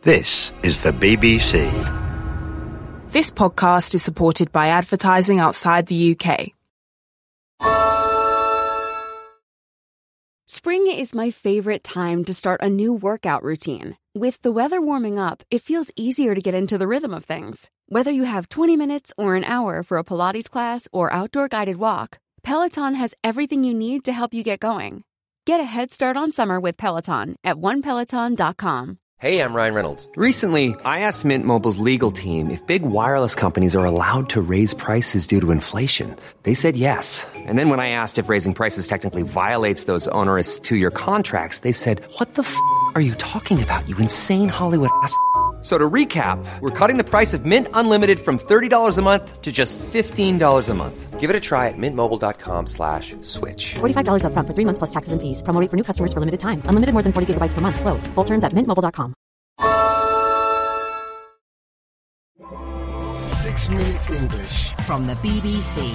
This is the BBC. This podcast is supported by advertising outside the UK. Spring is my favorite time to start a new workout routine. With the weather warming up, it feels easier to get into the rhythm of things. Whether you have 20 minutes or an hour for a Pilates class or outdoor guided walk, Peloton has everything you need to help you get going. Get a head start on summer with Peloton at onepeloton.com. Hey, I'm Ryan Reynolds. Recently, I asked Mint Mobile's legal team if big wireless companies are allowed to raise prices due to inflation. They said yes. And then when I asked if raising prices technically violates those onerous two-year contracts, they said, "What the f*** are you talking about, you insane Hollywood ass f-?" So to recap, we're cutting the price of Mint Unlimited from $30 a month to just $15 a month. Give it a try at mintmobile.com/switch. $45 up front for 3 months plus taxes and fees. Promo rate for new customers for limited time. Unlimited more than 40 gigabytes per month. Slows full terms at mintmobile.com. 6 Minute English from the BBC.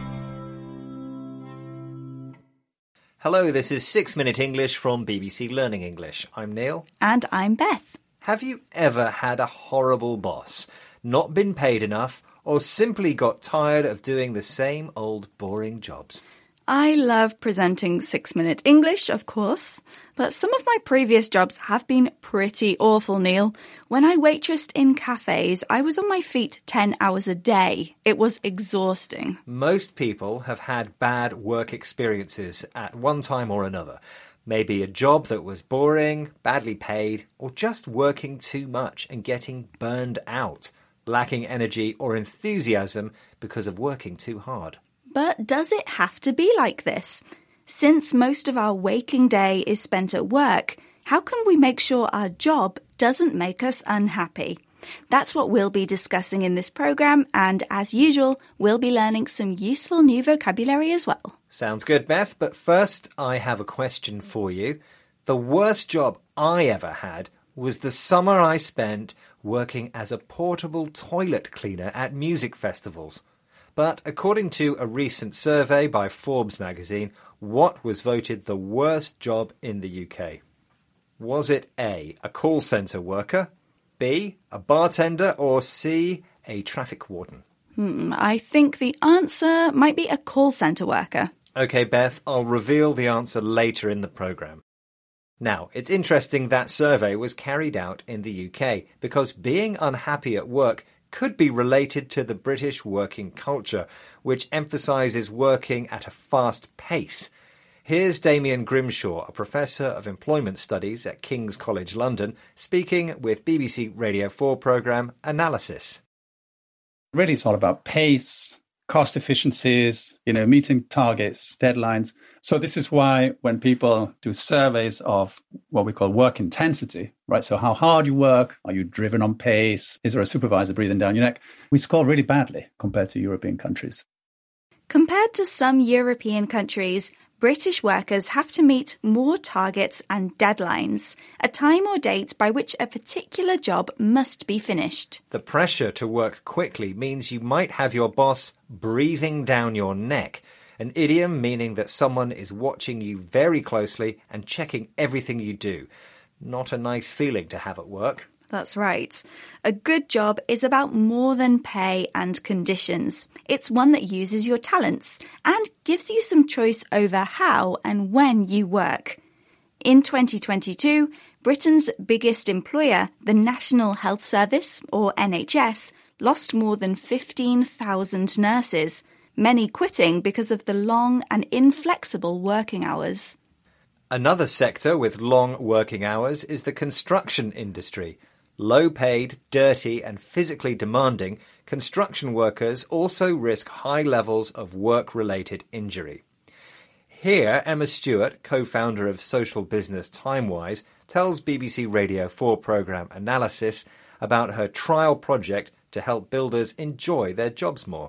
Hello, this is 6 Minute English from BBC Learning English. I'm Neil. And I'm Beth. Have you ever had a horrible boss, not been paid enough, or simply got tired of doing the same old boring jobs? I love presenting 6 Minute English, of course, but some of my previous jobs have been pretty awful, Neil. When I waitressed in cafes, I was on my feet 10 hours a day. It was exhausting. Most people have had bad work experiences at one time or another. Maybe a job that was boring, badly paid, or just working too much and getting burned out, lacking energy or enthusiasm because of working too hard. But does it have to be like this? Since most of our waking day is spent at work, how can we make sure our job doesn't make us unhappy? That's what we'll be discussing in this programme, and as usual, we'll be learning some useful new vocabulary as well. Sounds good, Beth, but first I have a question for you. The worst job I ever had was the summer I spent working as a portable toilet cleaner at music festivals. But according to a recent survey by Forbes magazine, what was voted the worst job in the UK? Was it A, a call centre worker, B, a bartender, or C, a traffic warden? I think the answer might be a call centre worker. OK, Beth, I'll reveal the answer later in the programme. Now, it's interesting that survey was carried out in the UK because being unhappy at work could be related to the British working culture, which emphasises working at a fast pace. Here's Damien Grimshaw, a professor of employment studies at King's College London, speaking with BBC Radio 4 programme Analysis. Really, it's all about pace, cost efficiencies, meeting targets, deadlines. So this is why when people do surveys of what we call work intensity, right? So how hard you work, are you driven on pace? Is there a supervisor breathing down your neck? We score really badly compared to European countries. Compared to some European countries, British workers have to meet more targets and deadlines, a time or date by which a particular job must be finished. The pressure to work quickly means you might have your boss breathing down your neck, an idiom meaning that someone is watching you very closely and checking everything you do. Not a nice feeling to have at work. That's right. A good job is about more than pay and conditions. It's one that uses your talents and gives you some choice over how and when you work. In 2022, Britain's biggest employer, the National Health Service, or NHS, lost more than 15,000 nurses, many quitting because of the long and inflexible working hours. Another sector with long working hours is the construction industry. Low-paid, dirty and physically demanding, construction workers also risk high levels of work-related injury. Here, Emma Stewart, co-founder of social business Timewise, tells BBC Radio 4 programme Analysis about her trial project to help builders enjoy their jobs more.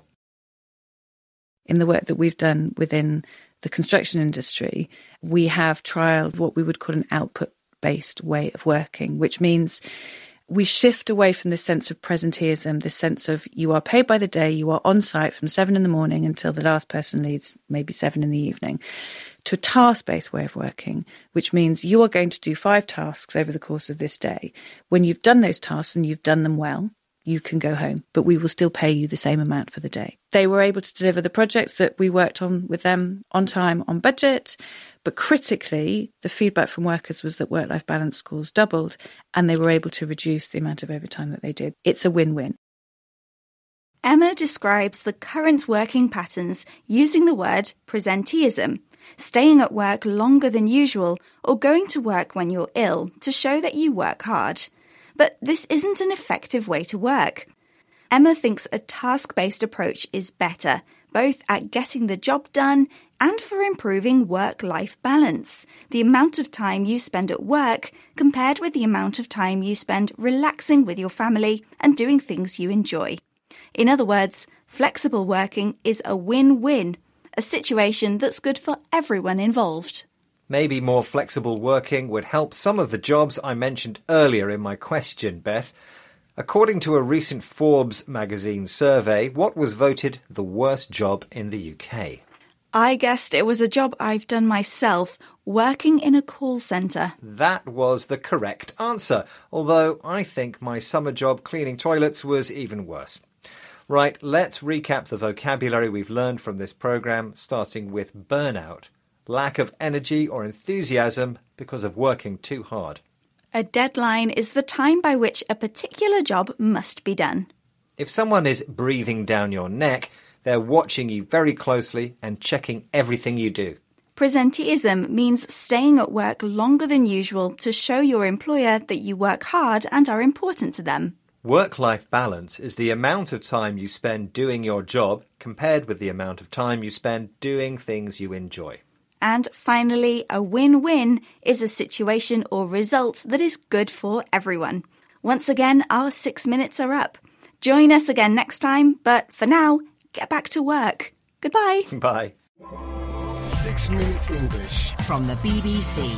In the work that we've done within the construction industry, we have trialled what we would call an output-based way of working, which means we shift away from this sense of presenteeism, this sense of you are paid by the day, you are on site from 7 in the morning until the last person leaves, maybe 7 in the evening, to a task-based way of working, which means you are going to do 5 tasks over the course of this day. When you've done those tasks and you've done them well, you can go home, but we will still pay you the same amount for the day. They were able to deliver the projects that we worked on with them on time, on budget, but critically, the feedback from workers was that work-life balance scores doubled and they were able to reduce the amount of overtime that they did. It's a win-win. Emma describes the current working patterns using the word presenteeism, staying at work longer than usual or going to work when you're ill to show that you work hard. But this isn't an effective way to work. Emma thinks a task-based approach is better, both at getting the job done and for improving work-life balance, the amount of time you spend at work compared with the amount of time you spend relaxing with your family and doing things you enjoy. In other words, flexible working is a win-win, a situation that's good for everyone involved. Maybe more flexible working would help some of the jobs I mentioned earlier in my question, Beth. According to a recent Forbes magazine survey, what was voted the worst job in the UK? I guessed it was a job I've done myself, working in a call centre. That was the correct answer, although I think my summer job cleaning toilets was even worse. Right, let's recap the vocabulary we've learned from this programme, starting with burnout. Lack of energy or enthusiasm because of working too hard. A deadline is the time by which a particular job must be done. If someone is breathing down your neck, they're watching you very closely and checking everything you do. Presenteeism means staying at work longer than usual to show your employer that you work hard and are important to them. Work-life balance is the amount of time you spend doing your job compared with the amount of time you spend doing things you enjoy. And finally, a win-win is a situation or result that is good for everyone. Once again, our 6 minutes are up. Join us again next time, but for now, get back to work. Goodbye. Bye. 6 Minute English from the BBC.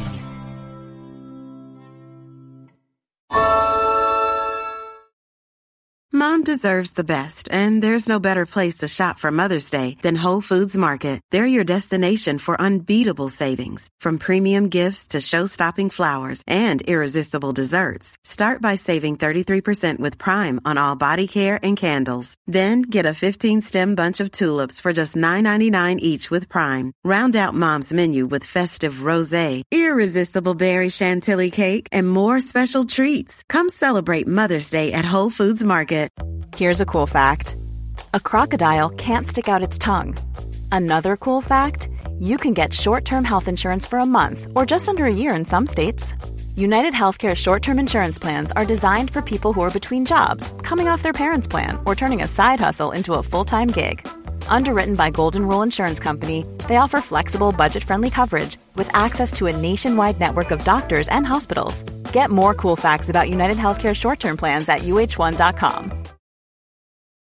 Mom deserves the best, and there's no better place to shop for Mother's Day than Whole Foods Market. They're your destination for unbeatable savings, from premium gifts to show-stopping flowers and irresistible desserts. Start by saving 33% with Prime on all body care and candles. Then get a 15-stem bunch of tulips for just $9.99 each with Prime. Round out Mom's menu with festive rosé, irresistible berry chantilly cake, and more special treats. Come celebrate Mother's Day at Whole Foods Market. Here's a cool fact. A crocodile can't stick out its tongue. Another cool fact, you can get short-term health insurance for a month or just under a year in some states. United Healthcare short-term insurance plans are designed for people who are between jobs, coming off their parents' plan, or turning a side hustle into a full-time gig. Underwritten by Golden Rule Insurance Company, they offer flexible, budget-friendly coverage with access to a nationwide network of doctors and hospitals. Get more cool facts about United Healthcare short-term plans at uh1.com.